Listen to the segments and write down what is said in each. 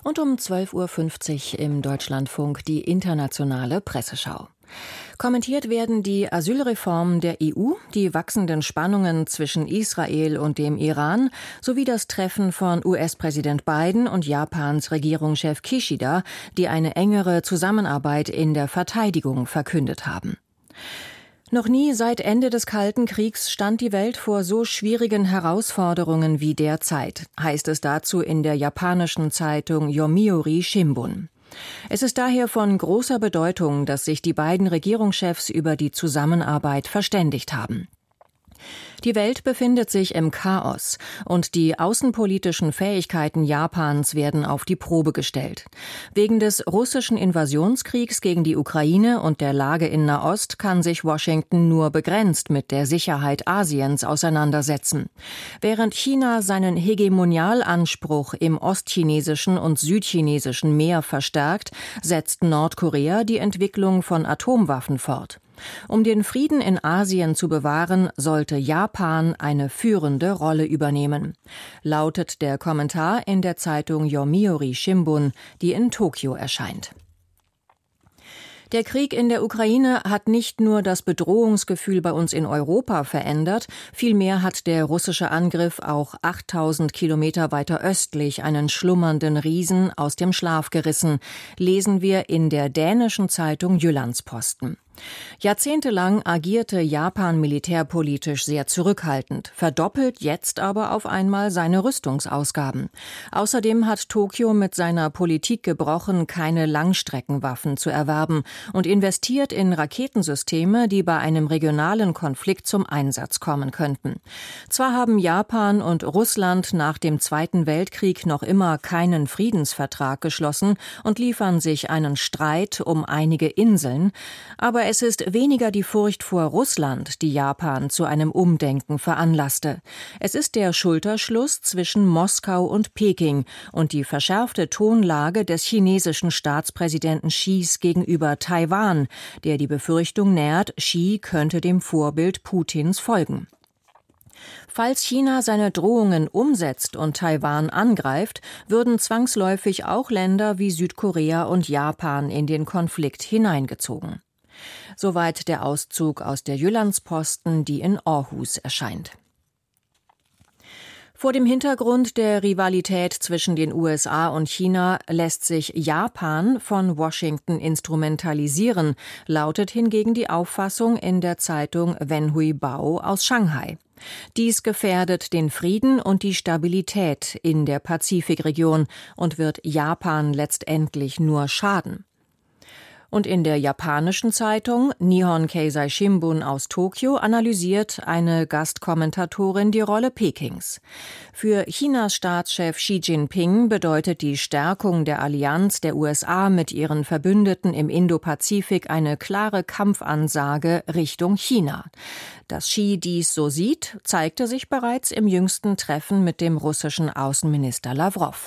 Und um 12:50 Uhr im Deutschlandfunk die internationale Presseschau. Kommentiert werden die Asylreform der EU, die wachsenden Spannungen zwischen Israel und dem Iran sowie das Treffen von US-Präsident Biden und Japans Regierungschef Kishida, die eine engere Zusammenarbeit in der Verteidigung verkündet haben. Noch nie seit Ende des Kalten Kriegs stand die Welt vor so schwierigen Herausforderungen wie derzeit, heißt es dazu in der japanischen Zeitung Yomiuri Shimbun. Es ist daher von großer Bedeutung, dass sich die beiden Regierungschefs über die Zusammenarbeit verständigt haben. Die Welt befindet sich im Chaos und die außenpolitischen Fähigkeiten Japans werden auf die Probe gestellt. Wegen des russischen Invasionskriegs gegen die Ukraine und der Lage in Nahost kann sich Washington nur begrenzt mit der Sicherheit Asiens auseinandersetzen. Während China seinen Hegemonialanspruch im ostchinesischen und südchinesischen Meer verstärkt, setzt Nordkorea die Entwicklung von Atomwaffen fort. Um den Frieden in Asien zu bewahren, sollte Japan eine führende Rolle übernehmen, lautet der Kommentar in der Zeitung Yomiuri Shimbun, die in Tokio erscheint. Der Krieg in der Ukraine hat nicht nur das Bedrohungsgefühl bei uns in Europa verändert, vielmehr hat der russische Angriff auch 8000 Kilometer weiter östlich einen schlummernden Riesen aus dem Schlaf gerissen, lesen wir in der dänischen Zeitung Jyllands-Posten. Jahrzehntelang agierte Japan militärpolitisch sehr zurückhaltend, verdoppelt jetzt aber auf einmal seine Rüstungsausgaben. Außerdem hat Tokio mit seiner Politik gebrochen, keine Langstreckenwaffen zu erwerben und investiert in Raketensysteme, die bei einem regionalen Konflikt zum Einsatz kommen könnten. Zwar haben Japan und Russland nach dem Zweiten Weltkrieg noch immer keinen Friedensvertrag geschlossen und liefern sich einen Streit um einige Inseln, aber es ist weniger die Furcht vor Russland, die Japan zu einem Umdenken veranlasste. Es ist der Schulterschluss zwischen Moskau und Peking und die verschärfte Tonlage des chinesischen Staatspräsidenten Xis gegenüber Taiwan, der die Befürchtung nährt, Xi könnte dem Vorbild Putins folgen. Falls China seine Drohungen umsetzt und Taiwan angreift, würden zwangsläufig auch Länder wie Südkorea und Japan in den Konflikt hineingezogen. Soweit der Auszug aus der Jyllands-Posten, die in Aarhus erscheint. Vor dem Hintergrund der Rivalität zwischen den USA und China lässt sich Japan von Washington instrumentalisieren, lautet hingegen die Auffassung in der Zeitung Wenhui Bao aus Shanghai. Dies gefährdet den Frieden und die Stabilität in der Pazifikregion und wird Japan letztendlich nur schaden. Und in der japanischen Zeitung Nihon Keizai Shimbun aus Tokio analysiert eine Gastkommentatorin die Rolle Pekings. Für Chinas Staatschef Xi Jinping bedeutet die Stärkung der Allianz der USA mit ihren Verbündeten im Indopazifik eine klare Kampfansage Richtung China. Dass Xi dies so sieht, zeigte sich bereits im jüngsten Treffen mit dem russischen Außenminister Lawrow.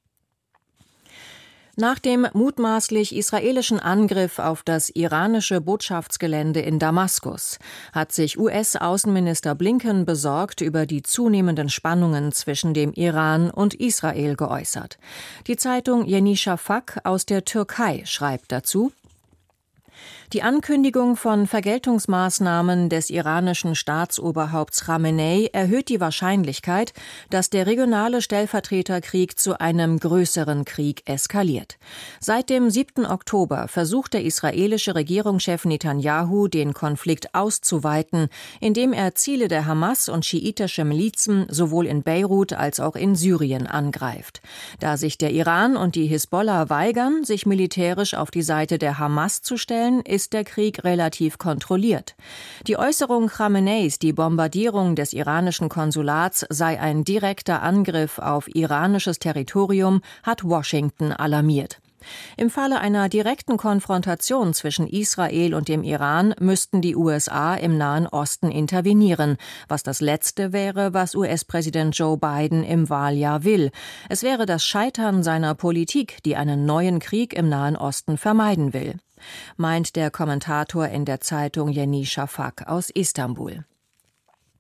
Nach dem mutmaßlich israelischen Angriff auf das iranische Botschaftsgelände in Damaskus hat sich US-Außenminister Blinken besorgt über die zunehmenden Spannungen zwischen dem Iran und Israel geäußert. Die Zeitung Yeni Shafak aus der Türkei schreibt dazu: Die Ankündigung von Vergeltungsmaßnahmen des iranischen Staatsoberhaupts Khamenei erhöht die Wahrscheinlichkeit, dass der regionale Stellvertreterkrieg zu einem größeren Krieg eskaliert. Seit dem 7. Oktober versucht der israelische Regierungschef Netanyahu, den Konflikt auszuweiten, indem er Ziele der Hamas und schiitische Milizen sowohl in Beirut als auch in Syrien angreift. Da sich der Iran und die Hisbollah weigern, sich militärisch auf die Seite der Hamas zu stellen, ist der Krieg relativ kontrolliert. Die Äußerung Khameneis, die Bombardierung des iranischen Konsulats sei ein direkter Angriff auf iranisches Territorium, hat Washington alarmiert. Im Falle einer direkten Konfrontation zwischen Israel und dem Iran müssten die USA im Nahen Osten intervenieren, was das Letzte wäre, was US-Präsident Joe Biden im Wahljahr will. Es wäre das Scheitern seiner Politik, die einen neuen Krieg im Nahen Osten vermeiden will, meint der Kommentator in der Zeitung Yeni Shafak aus Istanbul.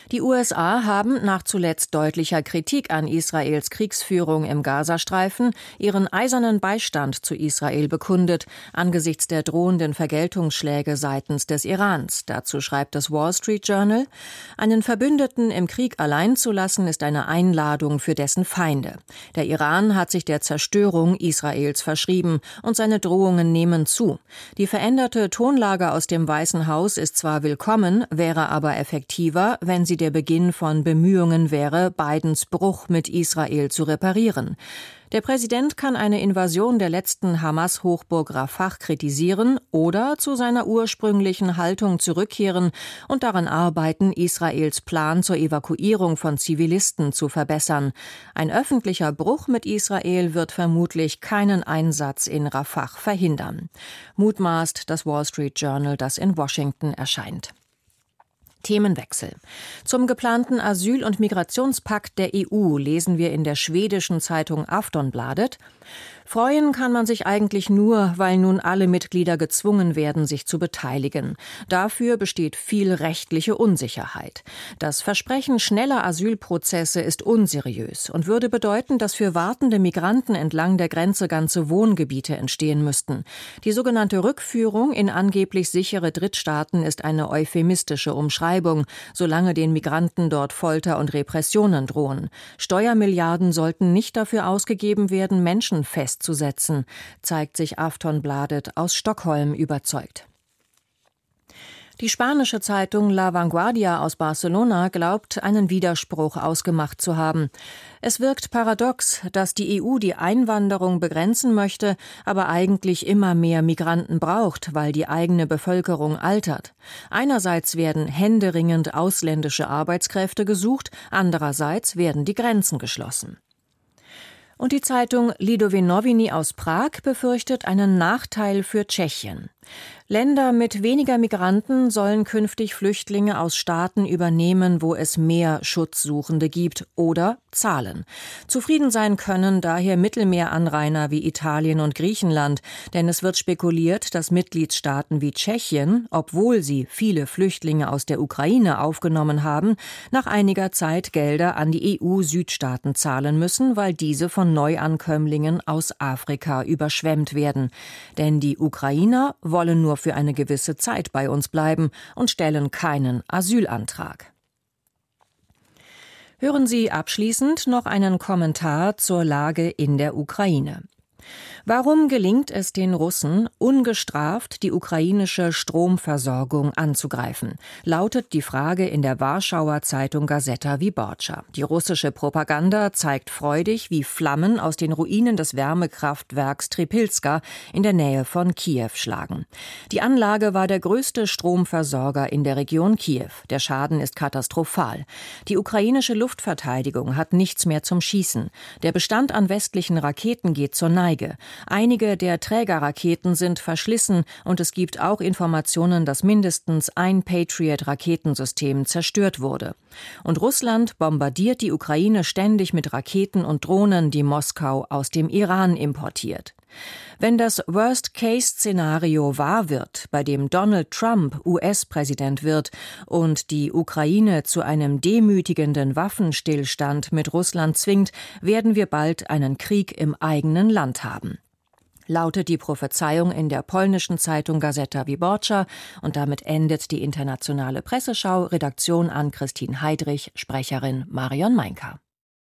Die USA haben nach zuletzt deutlicher Kritik an Israels Kriegsführung im Gazastreifen ihren eisernen Beistand zu Israel bekundet, angesichts der drohenden Vergeltungsschläge seitens des Irans. Dazu schreibt das Wall Street Journal: Einen Verbündeten im Krieg allein zu lassen, ist eine Einladung für dessen Feinde. Der Iran hat sich der Zerstörung Israels verschrieben und seine Drohungen nehmen zu. Die veränderte Tonlage aus dem Weißen Haus ist zwar willkommen, wäre aber effektiver, wenn sie der Beginn von Bemühungen wäre, Bidens Bruch mit Israel zu reparieren. Der Präsident kann eine Invasion der letzten Hamas-Hochburg Rafah kritisieren oder zu seiner ursprünglichen Haltung zurückkehren und daran arbeiten, Israels Plan zur Evakuierung von Zivilisten zu verbessern. Ein öffentlicher Bruch mit Israel wird vermutlich keinen Einsatz in Rafah verhindern. Mutmaßt das Wall Street Journal, das in Washington erscheint. Themenwechsel. Zum geplanten Asyl- und Migrationspakt der EU lesen wir in der schwedischen Zeitung Aftonbladet: Freuen kann man sich eigentlich nur, weil nun alle Mitglieder gezwungen werden, sich zu beteiligen. Dafür besteht viel rechtliche Unsicherheit. Das Versprechen schneller Asylprozesse ist unseriös und würde bedeuten, dass für wartende Migranten entlang der Grenze ganze Wohngebiete entstehen müssten. Die sogenannte Rückführung in angeblich sichere Drittstaaten ist eine euphemistische Umschreibung, solange den Migranten dort Folter und Repressionen drohen. Steuermilliarden sollten nicht dafür ausgegeben werden, Menschen festzusetzen, zeigt sich Aftonbladet aus Stockholm überzeugt. Die spanische Zeitung La Vanguardia aus Barcelona glaubt, einen Widerspruch ausgemacht zu haben. Es wirkt paradox, dass die EU die Einwanderung begrenzen möchte, aber eigentlich immer mehr Migranten braucht, weil die eigene Bevölkerung altert. Einerseits werden händeringend ausländische Arbeitskräfte gesucht, andererseits werden die Grenzen geschlossen. Und die Zeitung Lidové Noviny aus Prag befürchtet einen Nachteil für Tschechien. Länder mit weniger Migranten sollen künftig Flüchtlinge aus Staaten übernehmen, wo es mehr Schutzsuchende gibt, oder zahlen. Zufrieden sein können daher Mittelmeeranrainer wie Italien und Griechenland, denn es wird spekuliert, dass Mitgliedstaaten wie Tschechien, obwohl sie viele Flüchtlinge aus der Ukraine aufgenommen haben, nach einiger Zeit Gelder an die EU-Südstaaten zahlen müssen, weil diese von Neuankömmlingen aus Afrika überschwemmt werden. Denn die Ukrainer wollen nur für eine gewisse Zeit bei uns bleiben und stellen keinen Asylantrag. Hören Sie abschließend noch einen Kommentar zur Lage in der Ukraine. Warum gelingt es den Russen, ungestraft die ukrainische Stromversorgung anzugreifen? Lautet die Frage in der Warschauer Zeitung Gazeta Wyborcza. Die russische Propaganda zeigt freudig, wie Flammen aus den Ruinen des Wärmekraftwerks Tripilska in der Nähe von Kiew schlagen. Die Anlage war der größte Stromversorger in der Region Kiew. Der Schaden ist katastrophal. Die ukrainische Luftverteidigung hat nichts mehr zum Schießen. Der Bestand an westlichen Raketen geht zur Neige. Einige der Trägerraketen sind verschlissen und es gibt auch Informationen, dass mindestens ein Patriot-Raketensystem zerstört wurde. Und Russland bombardiert die Ukraine ständig mit Raketen und Drohnen, die Moskau aus dem Iran importiert. Wenn das Worst-Case-Szenario wahr wird, bei dem Donald Trump US-Präsident wird und die Ukraine zu einem demütigenden Waffenstillstand mit Russland zwingt, werden wir bald einen Krieg im eigenen Land haben. Lautet die Prophezeiung in der polnischen Zeitung Gazeta Wyborcza, und damit endet die internationale Presseschau. Redaktion Ann-Christine Heidrich, Sprecherin Marion Meinka.